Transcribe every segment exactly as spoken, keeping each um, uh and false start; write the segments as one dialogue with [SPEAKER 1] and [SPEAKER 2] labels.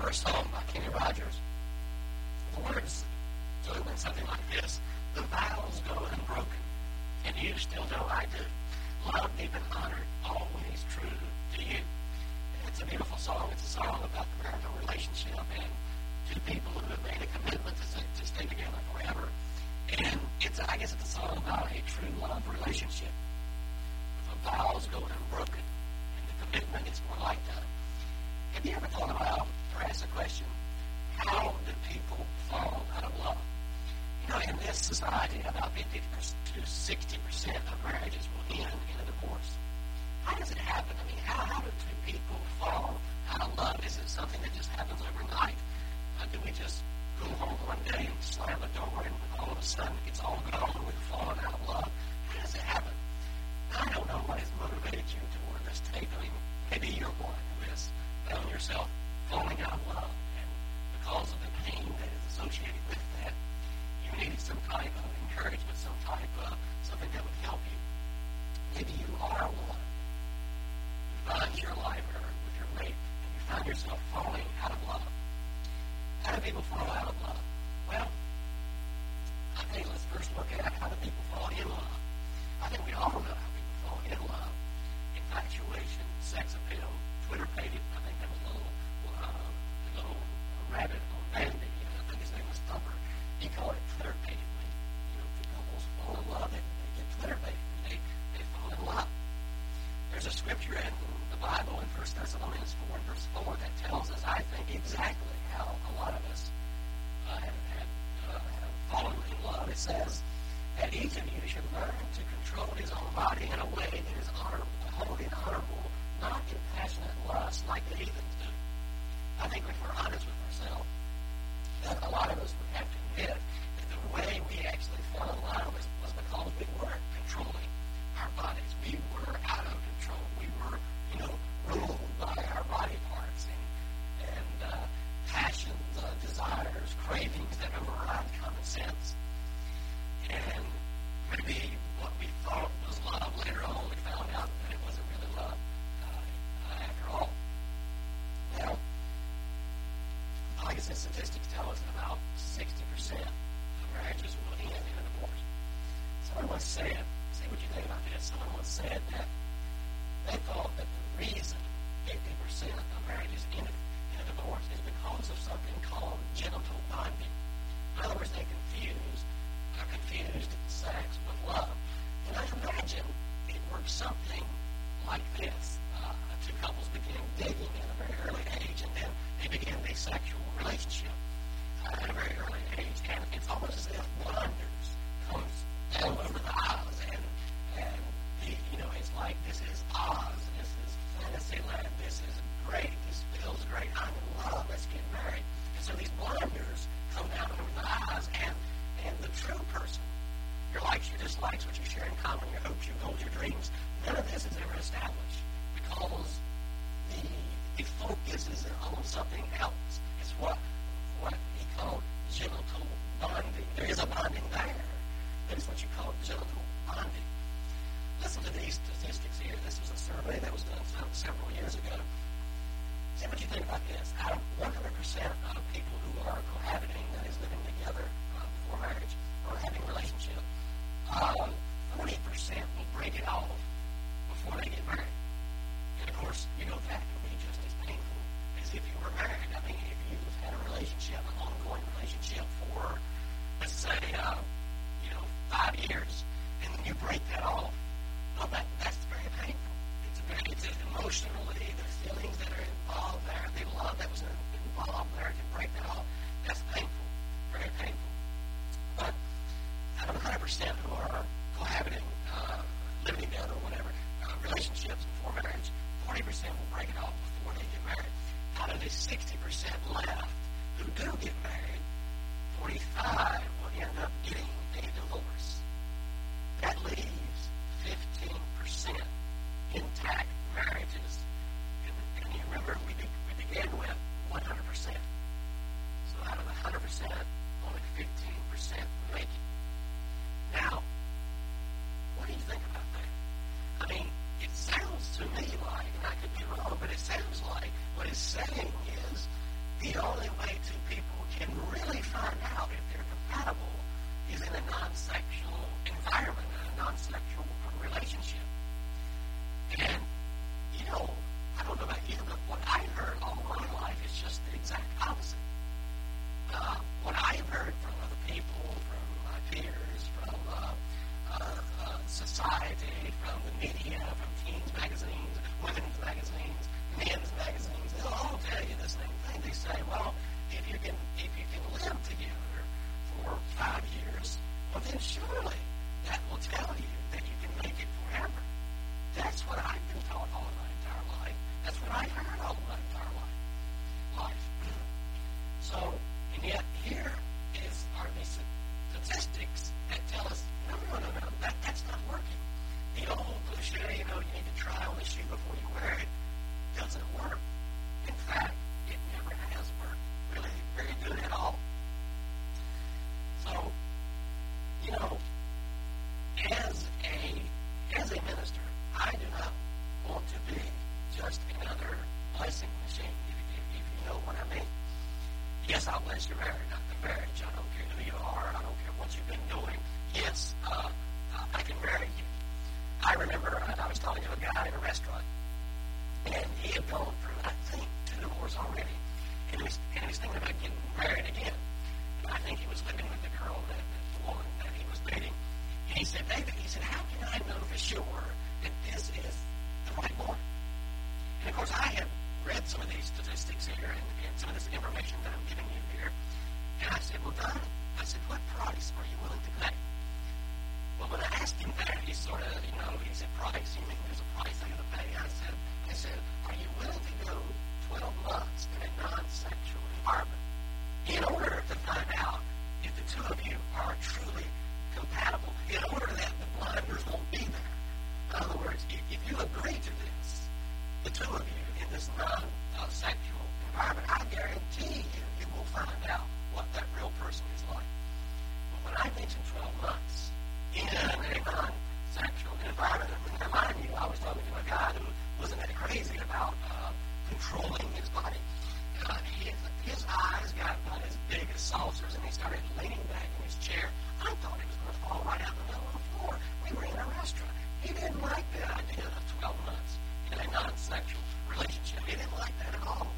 [SPEAKER 1] first song by Kenny Rogers. The words to it went something like this: the vows go unbroken, and you still know I do. Love deep and honored, always true to you. And it's a beautiful song. It's a song about the marital relationship and two people who have made a commitment to stay, to stay together forever. And it's, I guess, it's a song about a true love relationship. The vows go unbroken, and the commitment is more like that. Have you ever thought about or asked the question, how do people fall out of love? You know, in this society, about fifty to sixty percent of marriages will end in a divorce. How does it happen? I mean, how, how do two people fall out of love? Is it something that just happens overnight? Uh, do we just go home one day and slam the door and all of a sudden it's all gone, we've fallen out of love? How does it happen? I don't know what has motivated you toward this tape. I mean, maybe you're one who has found yourself falling out of love, and because of the pain that is associated with that, you needed some type of encouragement, some type of something that would help you. Maybe you are one who finds your life or with your mate, and you find yourself falling out of love. How do people fall out of love? Well, I think let's first look at how do people fall in love. I think we all know how people fall in love. Infatuation, sex appeal, Twitter pated. I think that was a little, uh, a little rabbit on Vanity. I think his name was Thumper. He called it Twitter pated. You know, two couples fall in love, they, they get Twitter pated. They, they fall in love. There's a scripture in the Bible in First Thessalonians four and verse four that tells us, I think, exactly how a lot of us uh, have, have, uh, have fallen in love. It says that each of you should learn to control his own body in a way that is honorable, holy and honorable, not in passionate lust like the heathens do. I think if we're honest with ourselves, that a lot of us would have to admit that the way we actually fell in love was, was because we weren't controlling our bodies. We were out of control. We were, you know, ruled by our body parts and, and uh, passions, uh, desires, cravings that override common sense. And maybe what we thought was love, later on we found out that it wasn't really love uh, after all. Now, like I said, statistics tell us that about sixty percent of marriages will end in a divorce. Someone once said, see what you think about this, someone once said that they thought that the reason fifty percent of marriages ended in a divorce is because of something called genital bonding. In other words, they confused, are confused sex with love. And I imagine it works something like this. Uh, two couples begin dating at a very early age, and then they begin a sexual relationship uh, at a very early age. And it's almost as if blinders comes down over the eyes, and and the, you know, it's like this is Oz, this is fantasy land, this is great, this feels great, I'm in love, let's get married. And so these blinders come down over the eyes, and and the true person, your likes, your dislikes, what you share in common, your hopes, your goals, your dreams, none of this is ever established because the the focus is on something else. It's what what he called genital bonding. There is a bonding there, but it's what you call genital bonding. Listen to these statistics here. This was a survey that was done several years ago. See what you think about this. Out of one hundred percent of people who are cohabiting, that is living together uh, before marriage or having a relationship, uh, forty percent will break it off before they get married. And of course, you know that can be just as painful as if you were married. I mean, if you've had a relationship, an ongoing relationship for, let's say, uh, you know, five years, and then you break that off, well, that, that's very painful. It's very, it's emotionally, there's feelings that are involved there, the love that was involved there, to break that off, that's painful, very painful. But out of one hundred percent who are cohabiting, uh, living together, or whatever, uh, relationships before marriage, forty percent will break it off before they get married. Out of the sixty percent left who do get married, forty-five will end up getting a divorce. That leaves fifteen percent intact marriages. And, and you remember, we, be, we began with one hundred percent. So out of the one hundred percent, only fifteen percent make it. Now, what do you think about that? I mean, it sounds to me like, and I could be wrong, but it sounds like what it's saying is the can if you can live together for five years, well then surely that will tell you that you can make it forever. That's what I've been taught all my entire life. That's what I've heard all my entire life. Life. So, and yet here is are these statistics that tell us, no, no, no, no, that, that's not working. The old cliche, you know, you need to try on the shoe before you wear it, doesn't work. In fact, it never has worked really very good at all. So, you know, as a as a minister, I do not want to be just another blessing machine, if, if, if you know what I mean. Yes, I'll bless your marriage, not the marriage. I don't care who you are. I don't care what you've been doing. Yes, uh, I can marry you. I remember uh, I was talking to a guy in a restaurant, and he had gone through, I think, two divorces already, and he was, and he was thinking about getting married again. And I think he was living with the girl, that, that the woman that he was dating. And he said, David, he said, how can I know for sure that this is the right one? And of course, I have read some of these statistics here and, and some of this information that I'm giving you here. And I said, well, Don, I said, what price are you willing to pay? Well, when I asked him that, he sort of, you know, he said, price, you mean there's a price I'm going to pay? I said, I said, are you willing to go twelve months in a non-sexual environment in order to find out if the two of you are truly compatible, in order that the blinders won't be there? In other words, if, if you agree to this, the two of you in this non-sexual environment, I guarantee you, you will find out what that real person is like. But when I mentioned twelve months in a non-sexual environment, and mind you, I was talking to a guy who wasn't that crazy about uh, controlling his body. Uh, his, his eyes got about as big as saucers, and he started leaning back in his chair. I thought he was going to fall right out in the middle of the floor. We were in a restaurant. He didn't like the idea of twelve months in a non-sexual relationship. He didn't like that at all.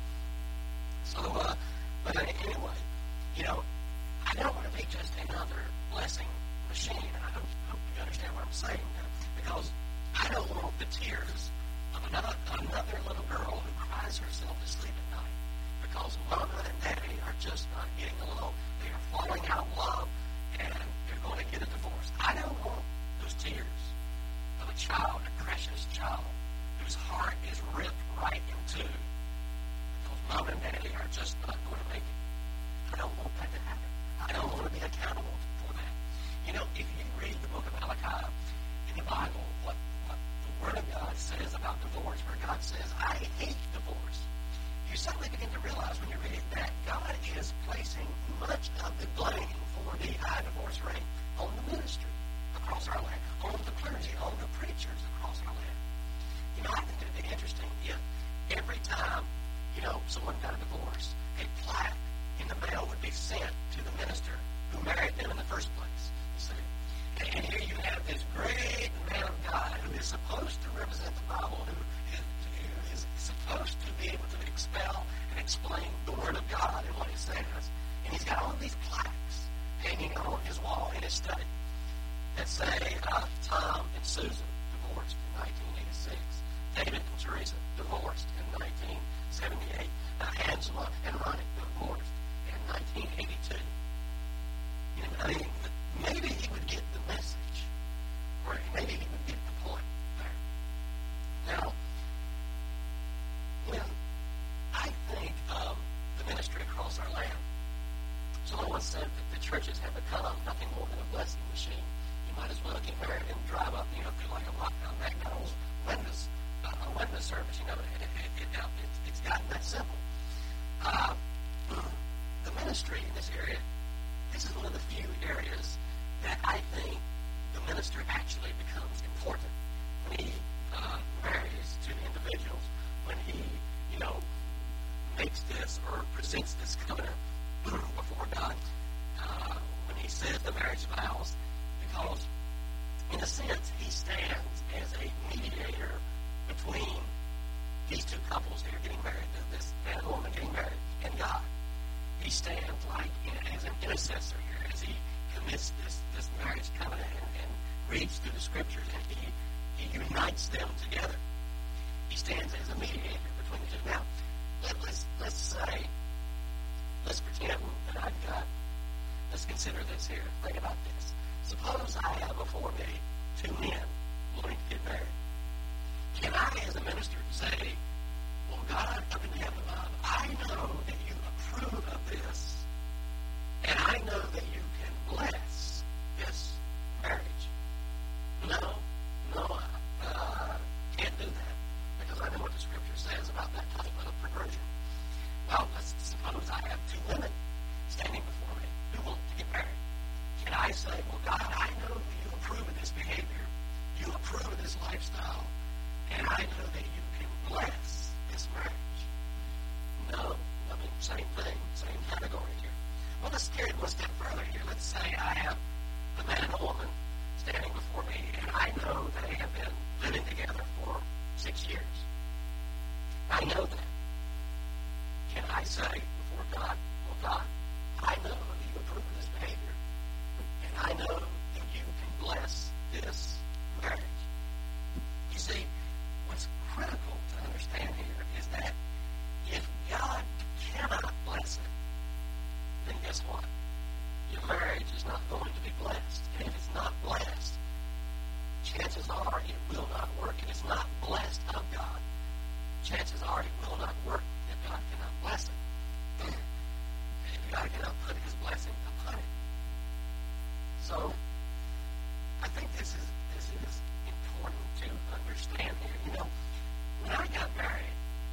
[SPEAKER 1] So, uh, but anyway, you know, I don't want to be just another blessing machine, and I hope, hope you understand what I'm saying, because I don't want the tears of another, another little girl who cries herself to sleep at night because mama and daddy are just not getting along. They are falling out of love, and they're going to get a divorce. I don't want those tears of a child, a precious child, whose heart is ripped right in two because mom and daddy are just not going to make it. I don't want that to happen. I don't want to be accountable for that. You know, if you read the book of Malachi in the Bible, what, what the Word of God says about divorce, where God says, I hate divorce, you suddenly begin to realize when you read that God is placing much of the blame for the high divorce rate on the ministry across our land, on the clergy, on the preachers across our land. You know, I think it would be interesting if every time, you know, someone got a divorce, a plaque in the mail would be sent to the minister who married them in the first place, you see. And, and here you have this great man of God who is supposed to represent the Bible, who is, who is supposed to be able to expel and explain the Word of God and what it says. And he's got all these plaques hanging on his wall in his study that say, uh, Tom and Susan divorced in nineteen eighty-six. David and Teresa divorced in nineteen seventy-eight. Now, Angela and Ronnie divorced in nineteen eighty-two. You know, I mean, maybe he would get the message, or maybe he would get the point there. Now, when I think of the ministry across our land, someone once said that the churches have become nothing more than a blessing machine. You might as well get married and drive up, you know, through like a McDonald's windows, uh, a window service. You know, it, it, it, it, it's gotten that simple. Uh, the ministry in this area, this is one of the few areas that I think the minister actually becomes important when he uh, marries two individuals, when he, you know, makes this or presents this covenant before God, uh, when he says the marriage vows, because in a sense he stands as a mediator between these two couples that are getting married, this man and woman getting married, and God. He stands like in, as an intercessor here as he commits this, this marriage covenant and, and reads through the scriptures, and he, he unites them together. He stands as a mediator between the two. Now, let, let's, let's say, let's pretend let's consider this here. Think about this. Suppose I have before me two men wanting to get married. Can I, as a minister, say, well, God, up in heaven above, I know that you approve of this, and I know that you can bless this marriage? No, no, I uh, can't do that, because I know what the Scripture says about that type of perversion. Well, let's suppose I have two women standing before me who want to get married. Can I say, well, God, I know that you approve of this behavior, you approve of this lifestyle, and I know that you can bless this marriage? No, I mean, same thing, same category here. Well, let's carry it one step further here. Let's say I have a man and a woman standing before me, and I know they have been living together for six years. I know that. Can I say before God, well, God, I know that you approve of this behavior, and I know that you can bless this marriage? You see, what's critical to understand here is that if God cannot bless it, then guess what? Your marriage is not going to be blessed. And if it's not blessed, chances are it will not work. If it's not blessed of God, chances are it will not work if God cannot bless it. If God cannot put his blessing upon it. So, I think this is this is important to understand here. You know, when I got married,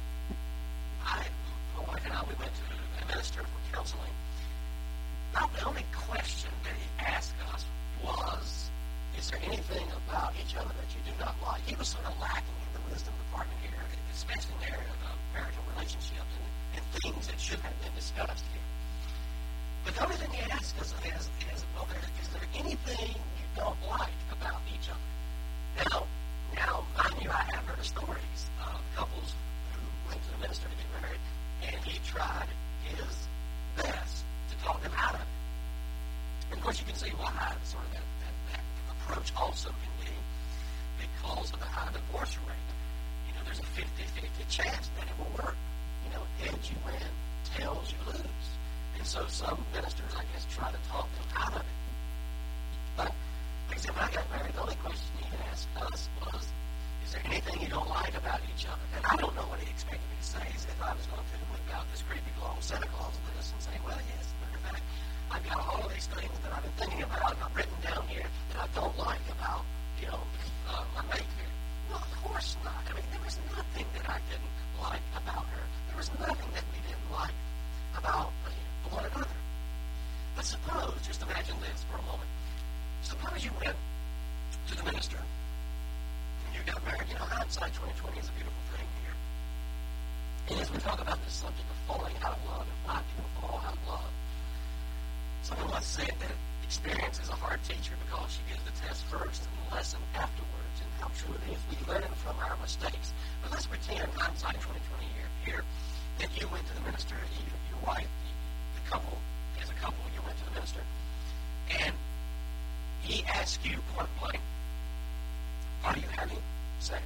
[SPEAKER 1] I, my wife and I, we went to a minister for counseling. Now, the only question that he asked us was, is there anything about each other that you do not like? He was sort of lacking in the wisdom department here, especially in the area of marital relationships and, and things that should have been discussed here. But the only thing he asked us is, is well, there, is there anything you don't like about each other? Now, now, mind you, I have heard stories of couples who went to the minister to get married, and he tried his best to talk them out of it. And of course, you can see why sort of that, that, that approach also can be because of the high divorce rate. You know, there's a fifty-fifty chance that it will work. You know, heads you win, tails you lose. And so some ministers, I guess, try to talk them out of it. But, like I said, when I got married, the only question he asked us was, is there anything you don't like about each other? And I don't know what he expected me to say, as if I was going to whip out this creepy long Santa Claus list and say, well, yes, in fact, I've got all of these things that I've been thinking about and I've written down here that I don't like about, you know, uh, my mate here. Well, of course not. I mean, there was nothing that I didn't like about her. There was nothing that we didn't like about uh, one another. But suppose, just imagine this for a moment. Suppose you went to the minister and you got married. You know, hindsight twenty twenty is a beautiful thing here. And as we talk about this subject of falling out of love and why people fall out of love, someone once said that experience is a hard teacher because she gives the test first and the lesson afterwards. And how true it is. We learn from our mistakes. But let's pretend, hindsight twenty twenty here, here that you went to the minister, you, your wife, the couple, as a couple, you went to the minister, and he asked you point blank, are you having sex?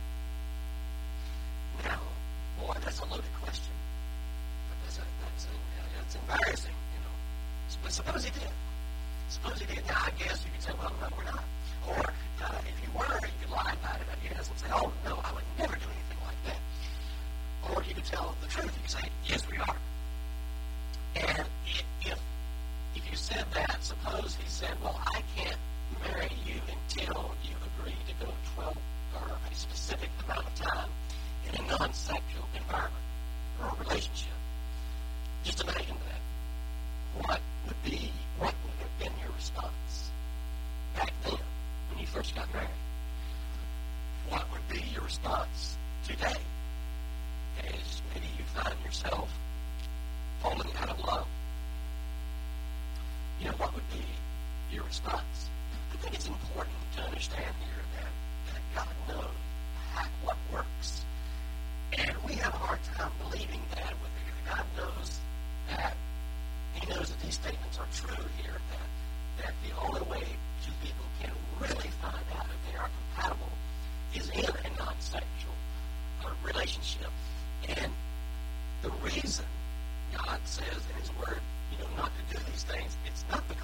[SPEAKER 1] Now, boy, that's a loaded question. But that's, a, that's, a, that's embarrassing, you know. But suppose he did. Suppose he did. Now, I guess you could say, well, no, we're not. Or uh, if you were, you could lie about it, I guess, and say, oh, no, I would never do anything like that. Or you could tell the truth. You could say, yes, we are. And if if you said that, suppose he said, well, I can't marry you until you agree to go twelve or a specific amount of time in a non-sexual environment or a relationship. Just imagine that. What would be, what would have been your response back then when you first got married? What would be your response today as maybe you find yourself falling out of love? You know, what would be your response? I think it's important to understand here that, that God knows how, what works. And we have a hard time believing that. With God knows that He knows that these statements are true here, that, that the only way two people can really find out if they are compatible is in a non-sexual uh, relationship. And the reason God says in His Word, you know, not to do these things, it's not because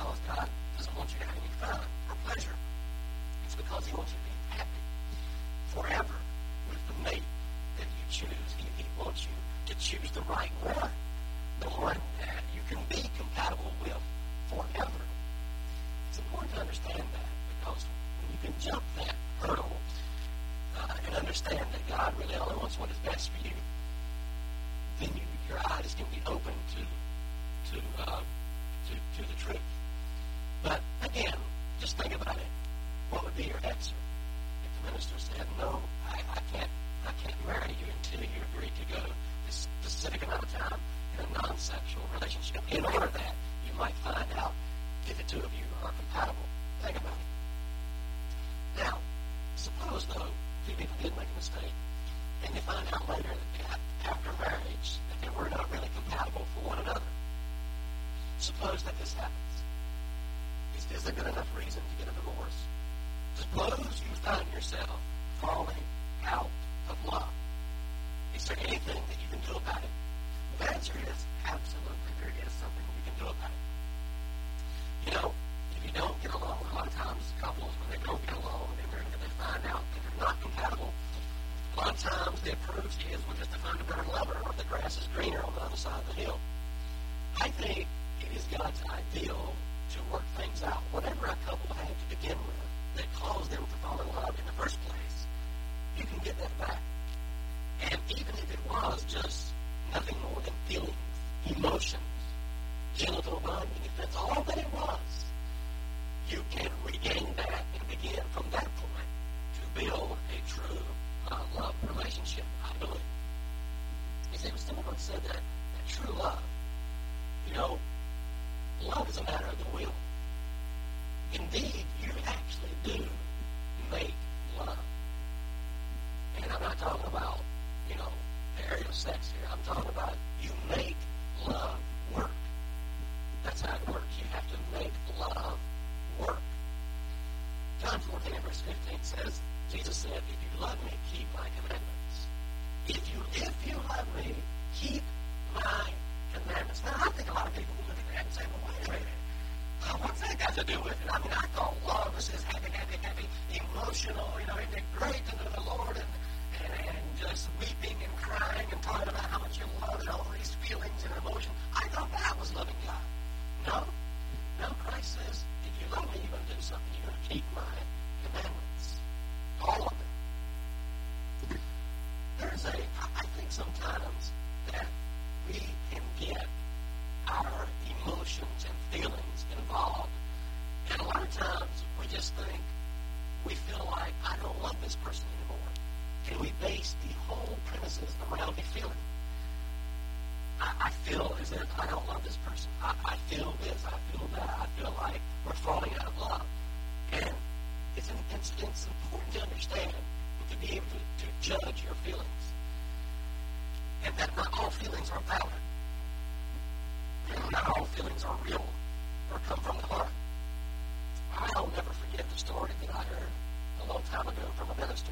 [SPEAKER 1] two of you are compatible. Think about it. Now, suppose, though, two people did make a mistake, and you find out later that after marriage that they were not really compatible for one another. Suppose that this happens. Is this a good enough reason to get a divorce? Suppose you find yourself falling out of love. Is there anything that you can do about it? The answer is absolutely there is something you can do about it. You know, if you don't get along, a lot of times couples, when they don't get along and they find out that they're not compatible, a lot of times the approach is, well, just to find a better lover, or the grass is greener on the other side of the hill. I think it is God's ideal to work things out. Whatever a couple had to begin with that caused them to fall in love in the first place, you can get that back. And even if it was just nothing more than feelings, emotions, genital bonding, if that's all that it was, you can regain that and begin from that point to build a true uh, love relationship, I believe. You see, when someone said that, that true love, you know, love is a matter of the will. Indeed, you actually do make love. And I'm not talking about, you know, the area of sex here. I'm talking about you make love work. That's how it works. You have to make love work. John fourteen and verse fifteen says, Jesus said, if you love me, keep my commandments. If you, if you love me, keep my commandments. Now, I think a lot of people will look at that and say, well, wait a minute. Uh, what's that got to do with it? I mean, I thought love was this happy, happy, happy, emotional, you know, isn't it great to know the Lord and, and, and just weeping and crying and talking about how much you love and all these feelings and emotions. I thought that was loving God. No. No, Christ says, if you love me, you're going to do something. You're going to keep my commandments. All of them. There's a, I think sometimes that we can get our emotions and feelings involved. And a lot of times we just think, we feel like, I don't love this person anymore. And we base the whole premises around a feeling. I, I feel as if I don't love this person. I, I feel this, I feel that. I feel like we're falling out of love. And it's, an, it's, it's important to understand and to be able to, to judge your feelings. And that not all feelings are valid. And not all feelings are real or come from the heart. I'll never forget the story that I heard a long time ago from a minister.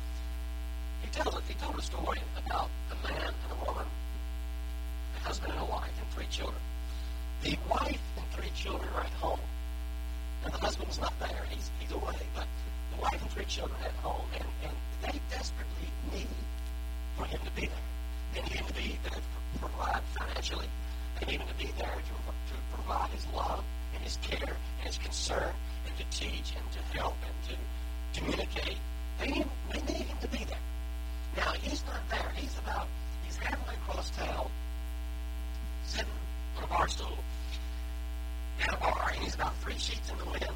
[SPEAKER 1] He tells it. He told a story about a man and a woman, a husband and a wife, and three children. The wife and three children are at home. And the husband's not there. He's, he's away. But the wife and three children are at home. And, and they desperately need for him to be there. They need him to be there to provide financially. They need him to be there to, to provide his love and his care and his concern and to teach and to help and to communicate. They need, they need him to be there. Now, he's not there. He's about, he's halfway across town, sitting on a bar stool at a bar, and he's about three sheets in the wind,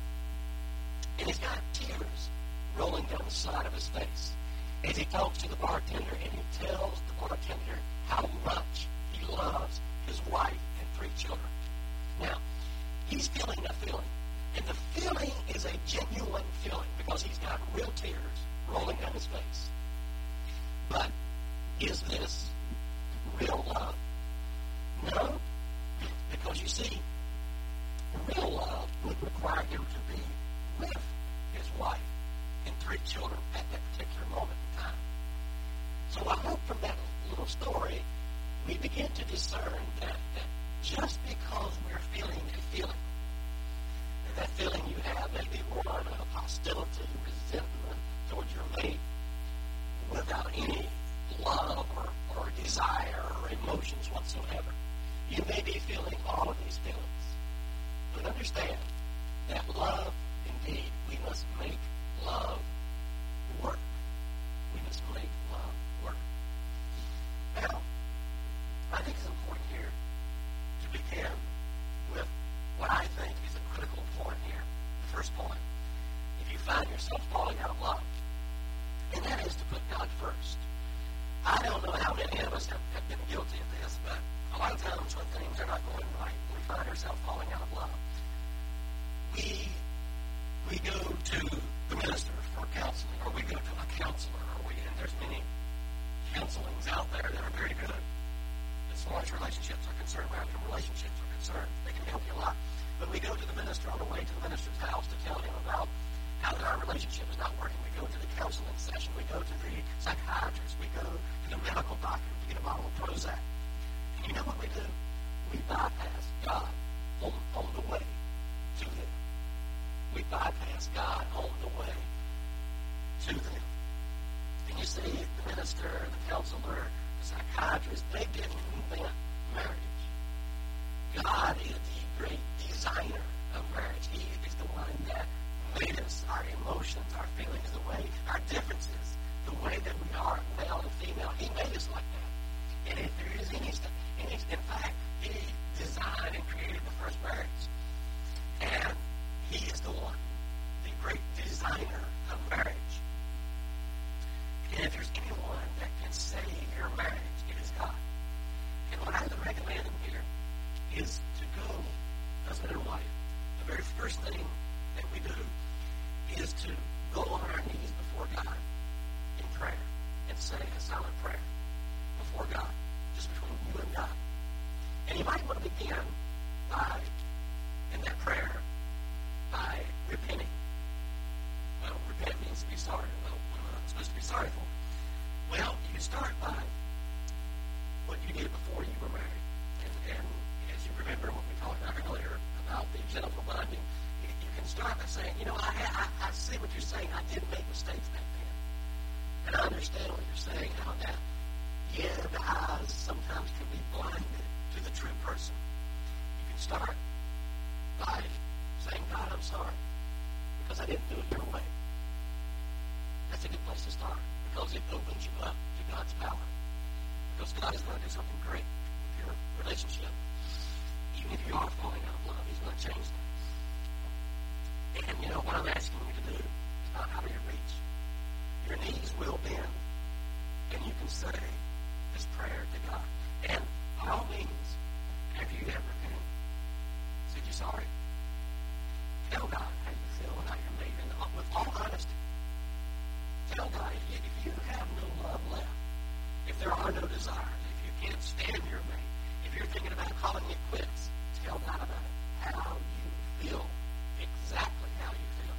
[SPEAKER 1] and he's got tears rolling down the side of his face as he talks to the bartender, and he tells the bartender how much he loves his wife and three children. Now, he's feeling a feeling, and the feeling is a genuine feeling because he's got real tears rolling down his face. But is this real love? No, because you see, real love would require him to be with his wife and three children at that particular moment in time. So I hope from that little story, we begin to discern that, that just because we're feeling a feeling, and that feeling you have may be one of hostility, resentment towards your mate, without any love or, or desire or emotions whatsoever. You may be feeling all of these feelings. But understand that love, indeed, we must make love work. We must make love work. Now, I think it's important here to begin with what I think is a critical point here. The first point, if you find yourself falling out of love, and that is to put God first. I don't know how many of us have, have been guilty of this, but a lot of times when things are not going right, we find ourselves falling out of love. we go to the minister for counseling, or we go to a counselor, or we, and there's many counselings out there that are very good as far as relationships are concerned, marital relationships are concerned. They can help you a lot. But we go to the minister on the way to the minister's house to tell him about how our relationship is not working. We go to the counseling session. We go to the psychiatrist. We go to the medical doctor to get a bottle of Prozac. And you know what we do? We bypass God on, on the way to them. We bypass God on the way to them. And you see, the minister, the counselor, the psychiatrist, they didn't invent marriage. God is the great designer of marriage. He is the one that made us, our emotions, our feelings, the way, our differences, the way that we are, male and female. He made us like that. And if there is any, any in fact, He designed and created the first marriage. And He is the one, the great designer of marriage. And if there's anyone that can save your marriage, it is God. And what I would recommend here is to go, husband and wife, the very first thing that we do is to go on our knees before God in prayer and say a silent prayer before God, just between you and God. And you might want to begin by, in that prayer, by repenting. Well, repent means to be sorry. Well, what am I supposed to be sorry for? Well, you start by what you did before you were married. And, and as you remember what we talked about earlier about the genital bonding, you, you can start by saying, you know, I, I, I see what you're saying. I did make mistakes back then. And I understand what you're saying, how that, yeah, the eyes sometimes can be blinded to the true person. You can start by saying, God, I'm sorry, because I didn't do it your way. That's a good place to start, because it opens you up to God's power. Because God is going to do something great with your relationship. Even if you are falling out of love, He's going to change that. And, you know, what I'm asking you to do is not out of your reach. Your knees will bend, and you can say this prayer to God. And by all means, after you have repented, said you're sorry, tell God how you feel and how you're made. And with all honesty, tell God if you, if you have no love left, if there are no desires, if you can't stand your mate, if you're thinking about calling it quits, tell God about it. How you feel, exactly how you feel.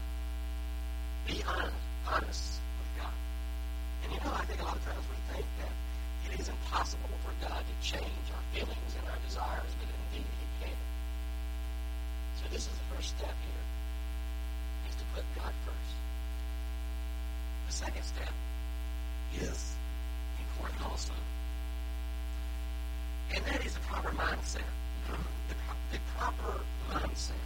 [SPEAKER 1] Be honest, honest with God. And you know, I think a lot of times we think that it is impossible for God to change our feelings and our desires, but indeed He can. So this is the first step here, is to put God first. The second step is important also. And that is the proper mindset. The, the proper mindset.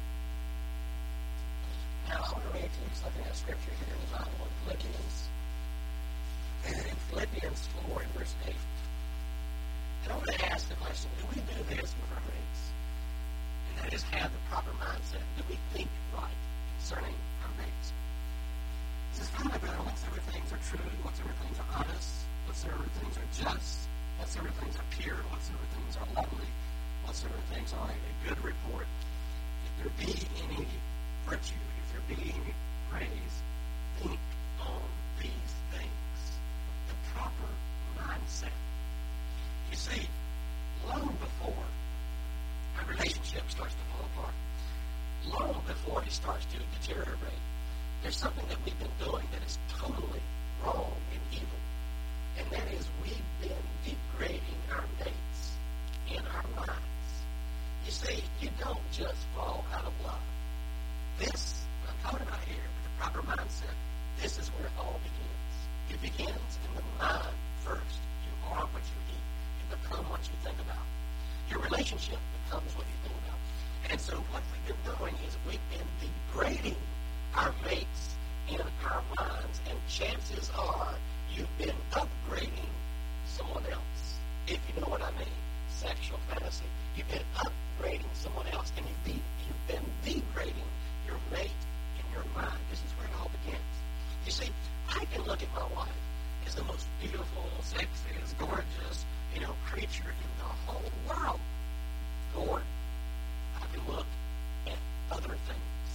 [SPEAKER 1] Now, I want to read to you something out of Scripture here in the Bible in Philippians. And in Philippians four and verse eight. And I want to ask the question, do we do this with our mates? And that is have the proper mindset. Do we think right concerning our mates? This is kind of about whatsoever things are true, whatsoever things are honest, whatsoever things are just, whatsoever things are pure, whatsoever things are lovely, whatsoever things are a good report. If there be any virtue, if there be any praise, think on these things. The proper mindset. You see, long before a relationship starts to fall apart, long before it starts to deteriorate, there's something that we've been doing that is totally wrong and evil. And that is we've been degrading our mates in our minds. You see, you don't just fall out of love. This, I'm talking about here, with the proper mindset, this is where it all begins. It begins in the mind first. You are what you eat. You become what you think about. Your relationship becomes what you think about. And so what we've been doing is we've been degrading our mates in our minds. And chances are you've been upgrading someone else. If you know what I mean. Sexual fantasy. You've been upgrading someone else. And you've, be, you've been degrading your mate in your mind. This is where it all begins. You see, I can look at my wife as the most beautiful, sexiest, gorgeous, you know, creature in the whole world. Or I can look at other things,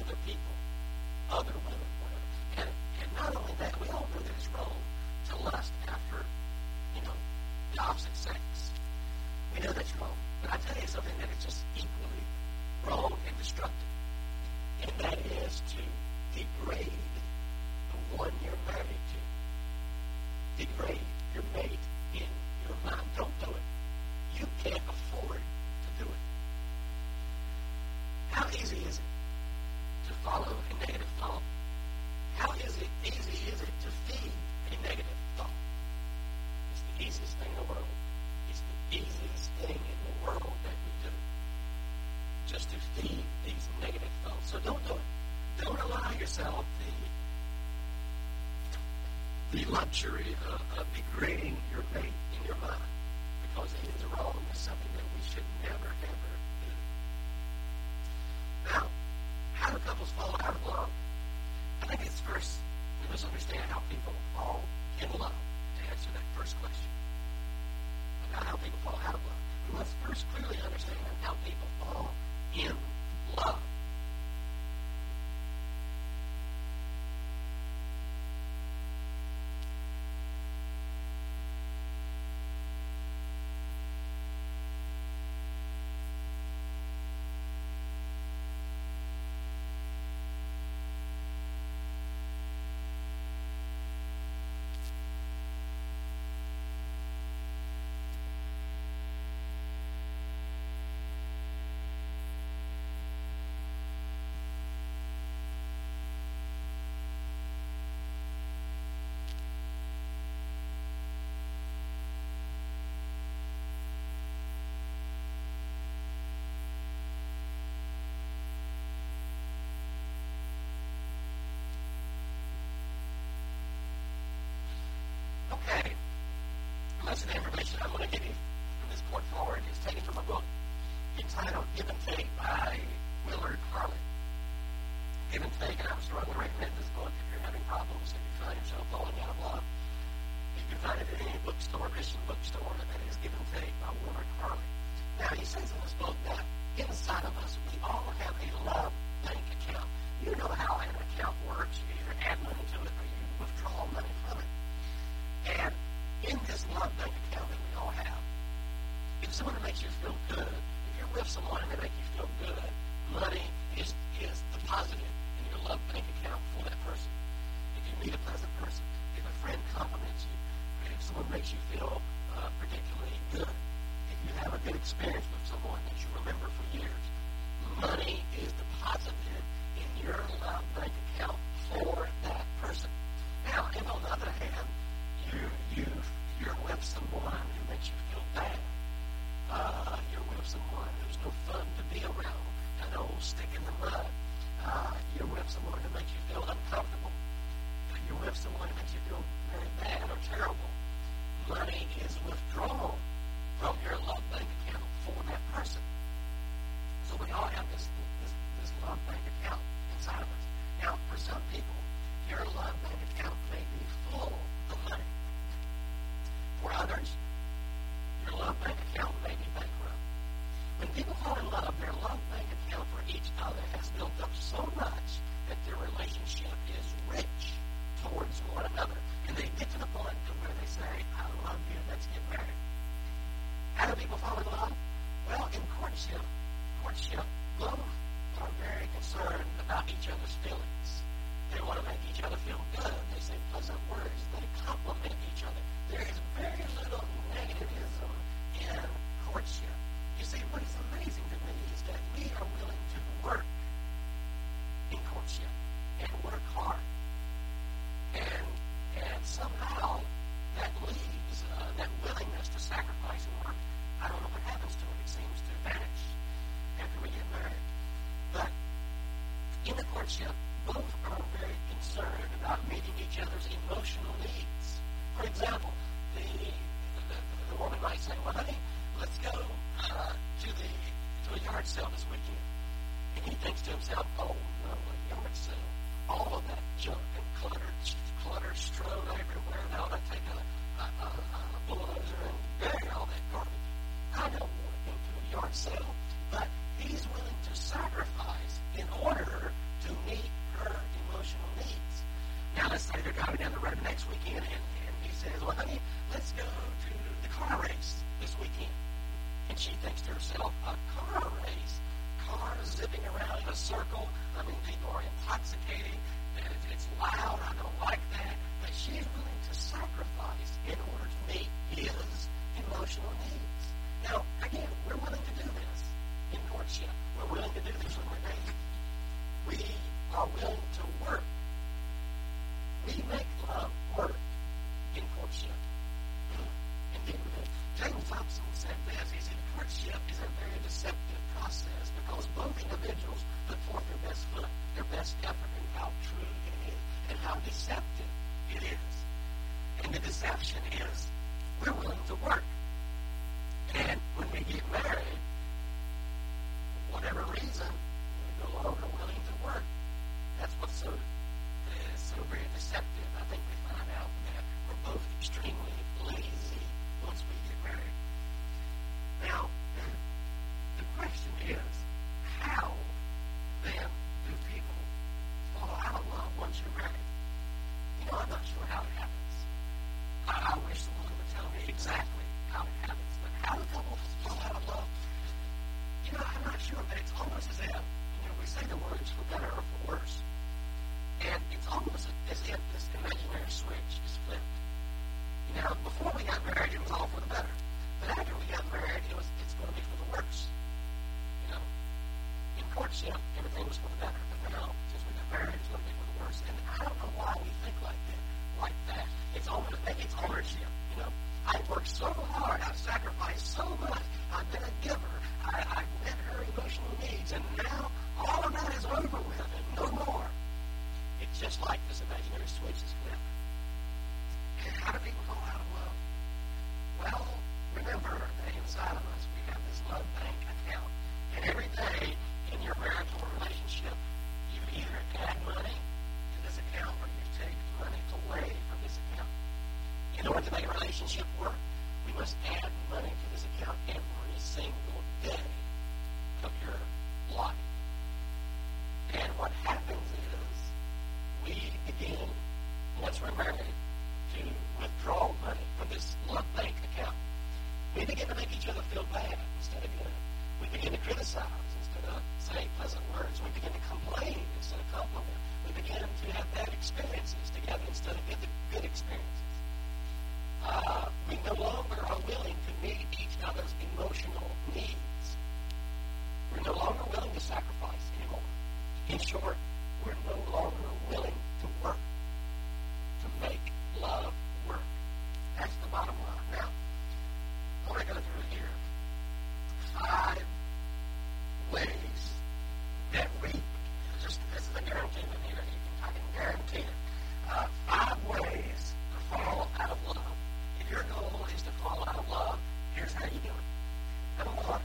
[SPEAKER 1] other people, other women, whatever. And, and not only that, we all know that it's wrong to lust after, you know, the opposite sex. We know that's wrong. But I tell you something that is just equally wrong and destructive. And that is to degrade the one you're married to. Degrade your mate in your mind. Don't do it. You can't afford to do it. How easy is it to follow a negative thought? How is it easy is it to feed a negative thought? It's the easiest thing in the world. It's the easiest thing in the world that we do. Just to feed these negative thoughts. So don't do it. Don't allow yourself the, the luxury of, of degrading your mate in your mind. Because it is wrong. It's something that we should never, ever do. Now, how do couples fall out of love? I think it's first, we must understand how people fall in love to answer that first question about how people fall out of love. We must first clearly understand how people fall in love. Okay. Most of the information I'm going to give you from this point forward is taken from a book entitled Give and Take by Willard Harlan. Give and Take, and I would strongly recommend this book if you're having problems, if you find yourself falling out of love. You can find it at any bookstore, Christian bookstore, that is Give and Take by Willard Harlan. Now, he says in this book that inside of us, we all have a love bank account. You know how an account works. You either add money to it or you withdraw money from it. And in this love bank account that we all have, if someone makes you feel good, if you're with someone and they make you feel good, money is, is deposited in your love bank account for that person. If you meet a pleasant person, if a friend compliments you, if someone makes you feel uh, particularly good, if you have a good experience with someone that you remember for years, money is deposited in your love bank account for that person. Now, if on the other hand, you, you, you're with someone who makes you feel bad, uh, you're with someone who's no fun to be around, an old stick in the mud, uh, you're with someone who makes you feel uncomfortable, you're with someone who makes you feel very bad or terrible, money is withdrawn from your love bank account for that person. So we all have this, this, this love bank account inside of us. Now, for some people, your love bank account may be full of money. For others, your love bank account may be bankrupt. When people fall in love, their love bank account for each other has built up so much that their relationship is rich towards one another. And they get to the point to where they say, I love you, let's get married. How do people fall in love? Well, in courtship, courtship, both are very concerned about each other's feelings. They want to make each other feel good. They say pleasant words. They compliment each other. There is very little negativism in courtship. You see, what is amazing to me is that we are willing to work in courtship and work hard. And and somehow that leaves, uh, that willingness to sacrifice and work, I don't know what happens to it. It seems to vanish after we get married. But in the courtship, both are very concerned about meeting each other's emotional needs. For example, the, the, the woman might say, well, honey, let's go uh, to the to a yard sale this weekend. And he thinks to himself, oh, no, a yard sale. All of that junk and clutter, clutter strewn everywhere. Now I take a, a, a, a bulldozer and bury all that garbage. I don't want to go to a yard sale, but he's willing to sacrifice in order to now let's say they're driving down the road next weekend, and, and he says, well, honey, let's go to the car race this weekend. And she thinks to herself, a car race? Cars zipping around in a circle? I mean, people are intoxicating, and it's, it's loud, I don't like that. But she's willing to sacrifice in order to meet his emotional needs. Now, again, we're willing to do this in courtship. We're willing to do this when we're dating. We are willing to work. We make love work in courtship. Indeed, we do. James Thompson said this. He said, courtship is a very deceptive process because both individuals put forth their best foot, their best effort in how true it is and how deceptive it is. And the deception is we're willing to work. And when we get married, for whatever reason, we're no longer willing to work. That's what's so, uh, so very deceptive. I think we find out that we're both extremely lazy once we get married. Now, the question is, how then do people fall out of love once you're married? You know, I'm not sure how it happens. I, I wish someone would tell me exactly how it happens. But how do couples fall out of love? You know, I'm not sure, but it's almost as if, you know, we say the words for better or for worse. And it's almost as if this imaginary switch is flipped. You know, before we got married, it was all for the better. But after we got married, it was it's going to be for the worse. You know, in courtship, everything was for the better. But now, since we got married, it's going to be for the worse. And I don't know why we think like that. Like that. It's almost like it's ownership. You know, I've worked so hard. I've sacrificed so much. I've been a giver. I, I've met her emotional needs. And now, all of that is over with and no more. It's just like this imaginary switch is flipped. And how do people fall out of love? Well, remember that inside of us we have this love bank account. And every day in your marital relationship, you either add money to this account or you take money away from this account. In order to make a relationship work, we must add money to this account every single day of your life. And what happens is we begin, once we're married, to withdraw money from this love bank account. We begin to make each other feel bad instead of good. We begin to criticize instead of saying pleasant words. We begin to complain instead of compliment. We begin to have bad experiences together instead of good, good experiences. Uh, we no longer are willing to meet each other's emotional needs. We're no longer willing to sacrifice anymore. In short, we're no longer willing to work, to make love work. That's the bottom line. Now, I want to go through here five ways that we, just this is a guarantee in here, you can, I can guarantee it. Uh, five ways to fall out of love. If your goal is to fall out of love, here's how you do it. Number one,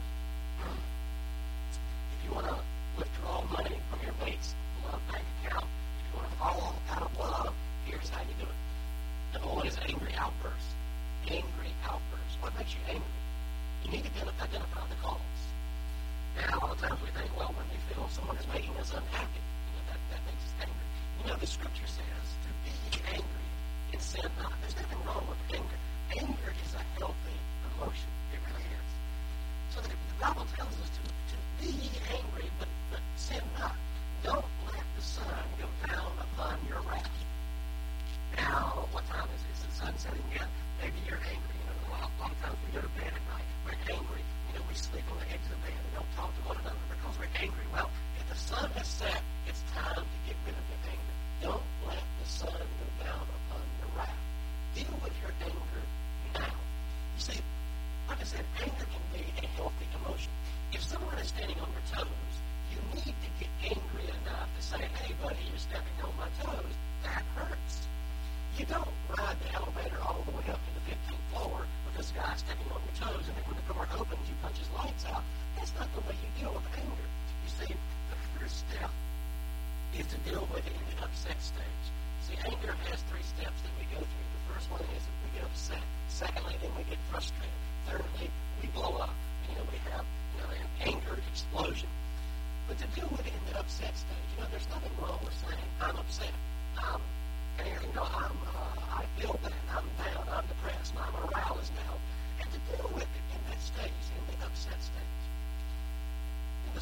[SPEAKER 1] if you want to withdraw money from your mate's love bank account, if you want to fall out of love, here's how you do it. Number one is angry outbursts. Angry outbursts. What makes you angry? You need to identify the cause. Now, a lot of times we think, well, when we feel someone is making us unhappy, you know, that, that makes us angry. You know, the scripture says to be angry and sin not. There's nothing wrong with anger. Anger is a healthy emotion. It really is. So the, the Bible tells us to, to be angry, but, but sin not. Don't let the sun go down upon your wrath. Now, what time is it? Is the sun setting yet? Maybe you're angry. You know, a lot, a lot of times we go to bed at night, we're angry. You know, we sleep on the edge of the bed and don't talk to one another because we're angry. Well, if the sun has set, it's time to get rid of your anger. Don't let the sun go down upon your wrath. Deal with your anger now. You see, like I said, anger can be a healthy emotion. If someone is standing on your toes, you need to get angry enough to say, hey, buddy, you're stepping on my toes. That hurts. You don't ride the elevator all the way up to the fifteenth floor with this guy stepping on your toes, and then when the door opens, you punch his lights out. That's not the way you deal with anger. You see, the first step is to deal with it in the upset stage. See, anger has three steps that we go through. The first one is that we get upset. Secondly, then we get frustrated. Thirdly, we blow up. You know, we have you know, an anger explosion. But to deal with it in the upset stage, you know, there's nothing wrong with saying, I'm upset. I'm angry.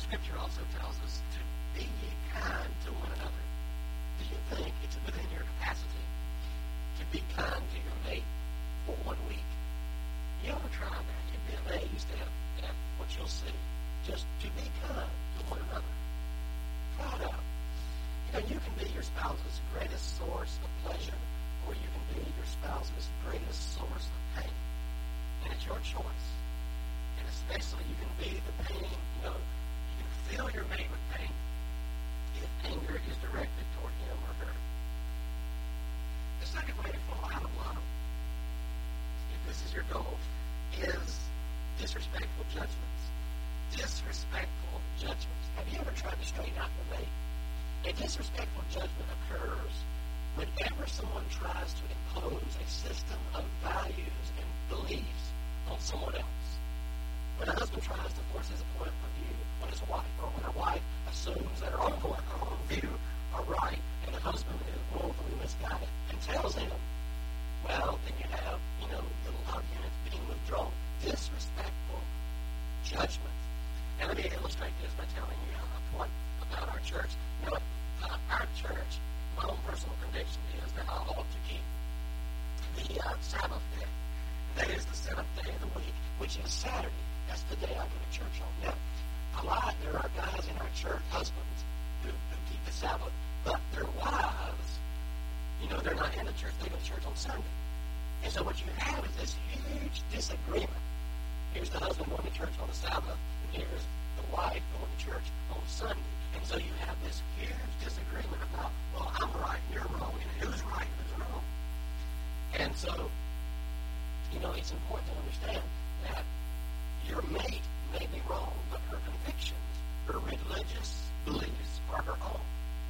[SPEAKER 1] Scripture also tells us to be ye kind to one another. Do you think it's within your capacity to be kind to your mate for one week? You ought to try that. You'd be amazed at, at what you'll see. Just to be kind to one another. Try it out. You know, you can be your spouse's greatest source of pleasure, or you can be your spouse's greatest source of pain. And it's your choice. And especially you can be the pain, you know, you can fill your mate with pain if anger is directed toward him or her. The second way to fall out of love, if this is your goal, is disrespectful judgments. Disrespectful judgments. Have you ever tried to straighten out your mate? A disrespectful judgment occurs whenever someone tries to impose a system of values and beliefs on someone else. When a husband tries to force his point of view on his wife, or when a wife assumes that her own point, her own view are right, and the husband is woefully misguided, and tells him, well, then you have, you know, the love units being withdrawn. Disrespectful judgments. And let me illustrate this by telling you a point about our church. You know, uh, our church, my own personal conviction is that I ought to keep the uh, Sabbath day. That is the seventh day of the week, which is Saturday. That's the day I go to church on. Now, a lot, there are guys in our church, husbands, who, who keep the Sabbath, but their wives, you know, they're not in the church. They go to church on Sunday. And so what you have is this huge disagreement. Here's the husband going to church on the Sabbath, and here's the wife going to church on Sunday. And so you have this huge disagreement about, well, I'm right, and you're wrong, and who's right, and who's wrong. And so, you know, it's important to understand that your mate may be wrong, but her convictions, her religious beliefs are her own.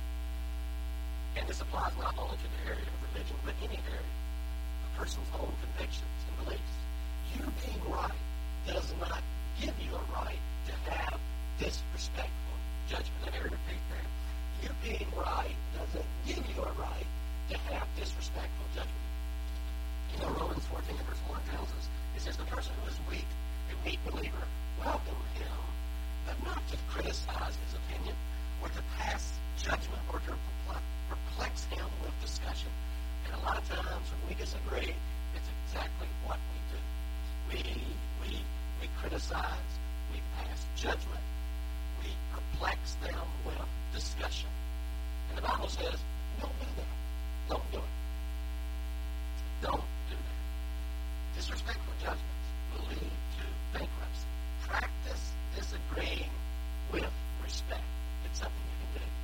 [SPEAKER 1] And this applies not only to the area of religion, but any area. A person's own convictions and beliefs. You being right does not give you a right to have disrespectful judgment. Let me repeat that. You being right doesn't give you a right to have disrespectful judgment. You know, Romans fourteen verse one tells us, it says, the person who is weak, a weak believer, welcome him, but not to criticize his opinion, or to pass judgment, or to perplex him with discussion. And a lot of times when we disagree, it's exactly what we do. We, we, we criticize, we pass judgment, we perplex them with discussion. And the Bible says, don't do that. Don't do it. Don't do that. Disrespectful judgments will lead to bankruptcy. Practice disagreeing with respect. It's something you can do.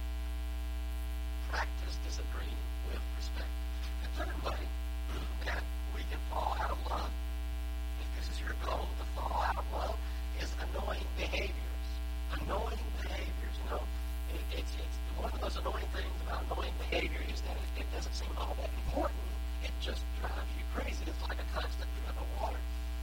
[SPEAKER 1] Practice disagreeing with respect. The third way that we can fall out of love, if this is your goal to fall out of love, is annoying behaviors. Annoying behaviors, you know, it, it's, it's one of the most annoying things about annoying behavior is that it, it doesn't seem all that important. It just drives you crazy. It's like a constant drip of water.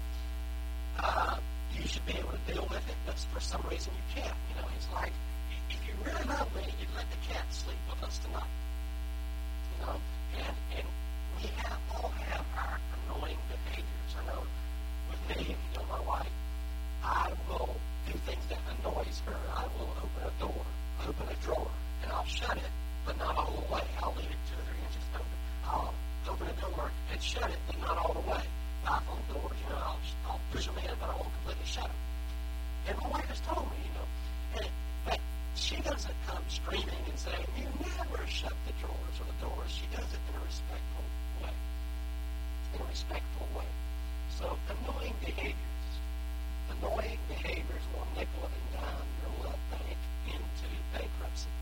[SPEAKER 1] Uh, you should be able to deal with it, but for some reason you can't. You know, it's like, if you really love me, you'd let the cat sleep with us tonight. You know, and, and we have, all have our annoying behaviors. I know with me, you know, my wife, I will do things that annoys her. I will open a door, open a drawer, and I'll shut it, but not all the way. I'll leave it two or three inches open. I'll open a door and shut it, but not all the way. iPhone doors, you know, I'll, I'll push them in, but I won't completely shut them. And my wife has told me, you know, and, but she doesn't come screaming and saying, you never shut the drawers or the doors. She does it in a respectful way. In a respectful way. So annoying behaviors. Annoying behaviors will nickel and dime your love bank into bankruptcy.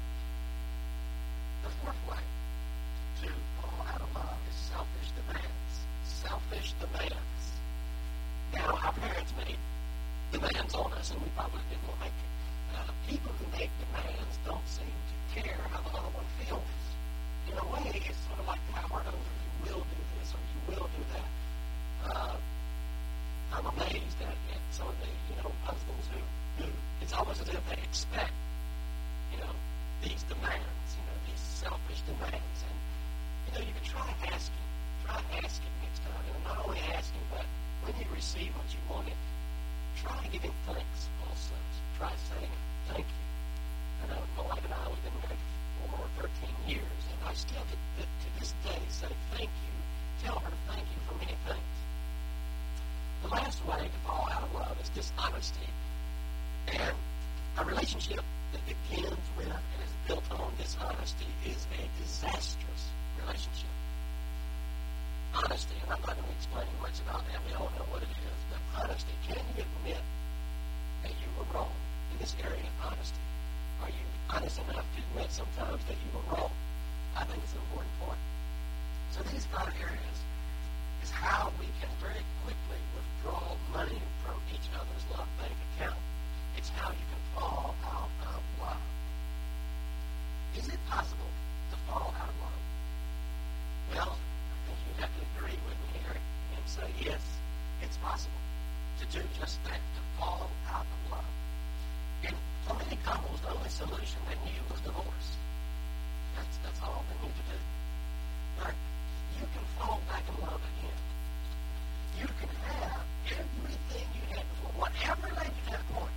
[SPEAKER 1] The fourth way to fall out of love is selfish demands. Selfish demands. Now, our parents made demands on us, and we probably didn't like it. Uh, people who make demands don't seem to care how the other one feels. In a way, it's sort of like power over. You will do this or you will do that. Uh, I'm amazed at, at some of the, you know, husbands who, who, it's almost as if they expect, you know, these demands, you know, these selfish demands. And, you know, you can try asking. Try asking next time. And not only asking, but when you receive what you wanted, try giving thanks also. Try saying thank you. relationship that begins with and is built on dishonesty is a disastrous relationship. Honesty, and I'm not going to explain much about that. We all know what it is. But honesty, can you admit that you were wrong in this area of honesty? Are you honest enough to admit sometimes that you were wrong? I think it's an important point. So these five areas is how we can very quickly withdraw money from each other's love bank account. It's how you can fall out of love. Is it possible to fall out of love? Well, I think you have to agree with me here and say, yes, it's possible to do just that, to fall out of love. And for many couples, the only solution they knew was divorce. That's, that's all they need to do. But you can fall back in love again. You can have everything you had before, whatever led you to that point,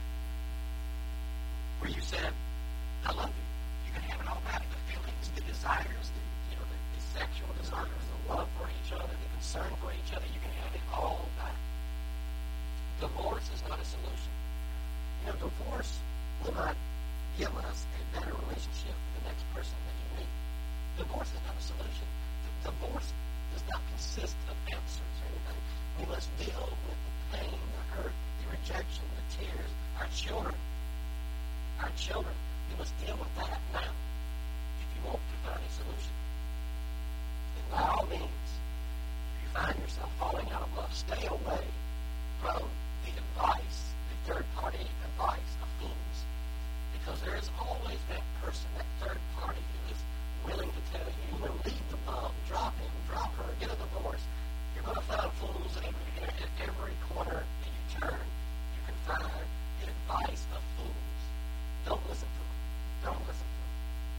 [SPEAKER 1] where you said, I love you. You can have it all back. The feelings, the desires, the, you know, the, the sexual desires, the love for each other, the concern for each other, you can have it all back. Divorce is not a solution. You know, divorce will not give us a better relationship with the next person that you meet. Divorce is not a solution. The divorce does not consist of answers or anything. We must deal with the pain, the hurt, the rejection, the tears. Our children, our children, we must deal with that now if you want to find a solution. And by all means, if you find yourself falling out of love, stay away from the advice, the third-party advice of fools. Because there is always that person, that third party who is willing to tell you, you know, leave the bum, drop him, drop her, get a divorce. You're going to find fools at every, at every corner that you turn. You can find the advice of fools. Don't listen to them. Don't listen to them.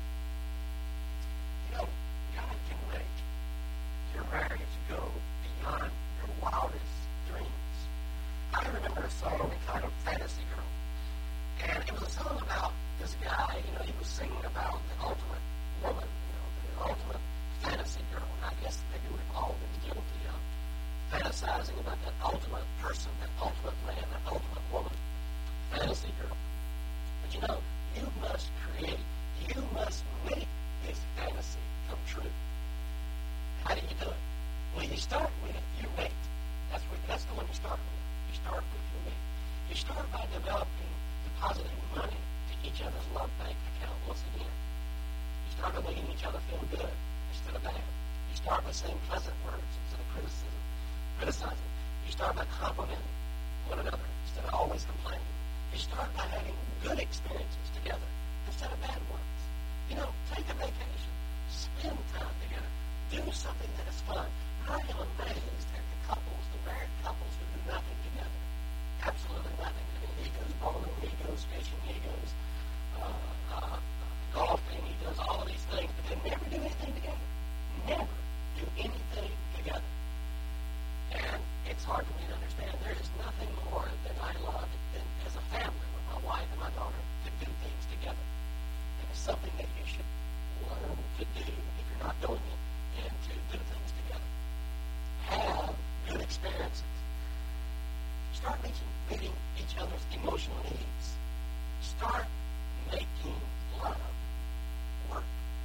[SPEAKER 1] You know, God can make your marriage go beyond your wildest dreams. I remember a song entitled Fantasy Girl. And it was a song about this guy, you know, he was singing about the ultimate woman, you know, the ultimate fantasy girl. And I guess maybe we've all been guilty of fantasizing about that ultimate person, that ultimate man, that ultimate woman, fantasy girl. But you know, you must create, you must make this fantasy come true. How do you do it? Well, you start with your mate. That's what, that's the one you start with. You start with your mate. You start by developing, depositing money to each other's love bank account once again. You start by making each other feel good instead of bad. You start by saying pleasant words instead of criticism, criticizing. You start by complimenting one another instead of always complaining. You start by having good experiences together instead of bad ones. You know, take a vacation. Spend time together. Do something that is fun. I am amazed at the couples, the married couples who do nothing together. Absolutely nothing. I mean, he goes bowling, he goes fishing, he goes uh, uh, golfing, he does all of these things, but they never do anything together. Never do anything together. And it's hard for me to understand. There is nothing more than I love than as a family with my wife and my daughter to do things together. And it's something that you should learn to do if you're not doing it, and to do things together. Have good experiences. Start making, meeting each other's emotional needs. Start making love work.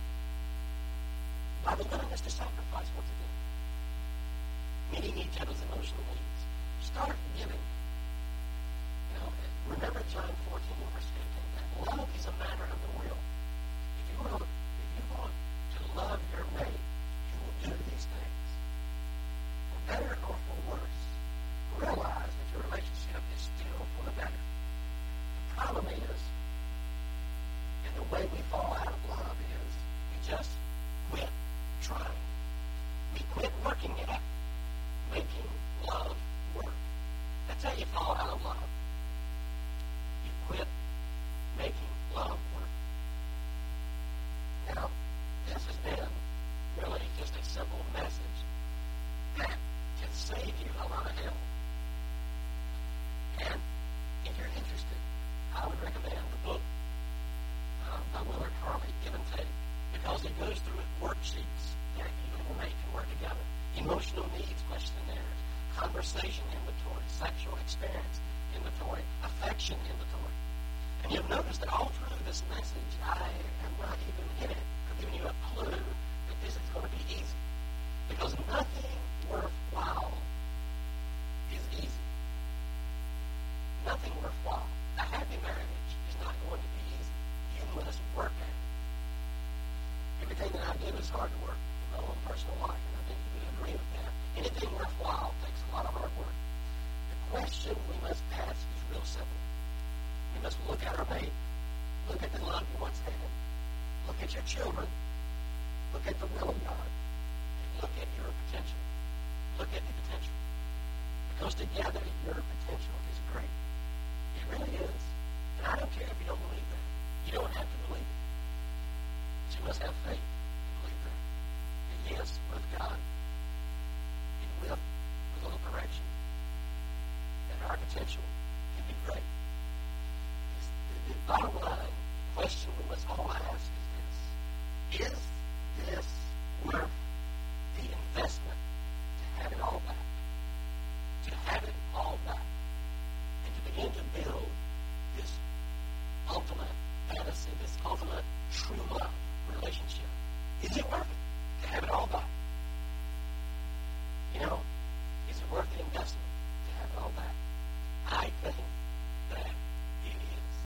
[SPEAKER 1] By the willingness to sacrifice once again. Meeting each other's emotional needs. Start giving. You know, remember John fourteen, verse fifteen, that love is a matter of the will. If you want, if you want to love your mate, you will do these things. For better or for worse, realize that your relationship is still for the better. The problem is, and the way we fall out of love is, we just quit trying. We quit working at making love work. That's how you fall out of love. You quit making love work. Now, this has been really just a simple message that can save you a lot of hell. And if you're interested, I would recommend the book um, by Willard Harley, Give and Take, because it goes notice that all through this message, I am not even in it for giving you a clue that this is going to be easy. Because nothing worthwhile is easy. Nothing worthwhile. A happy marriage is not going to be easy. You must work at it. Everything that I do is hard to work in my own personal life, and I think you would agree with that. Anything worthwhile takes a lot of hard work. The question we must ask is real simple. We must look at our mate, look at the love you once had, look at your children, look at the will of God, and look at your potential. Look at the potential. Because together, your potential is great. It really is. And I don't care if you don't believe that. You don't have to believe it. But you must have faith to believe that. And yes, with God, and with a little correction, that our potential can be great. The bottom line question we must all ask is this. Is this worth the investment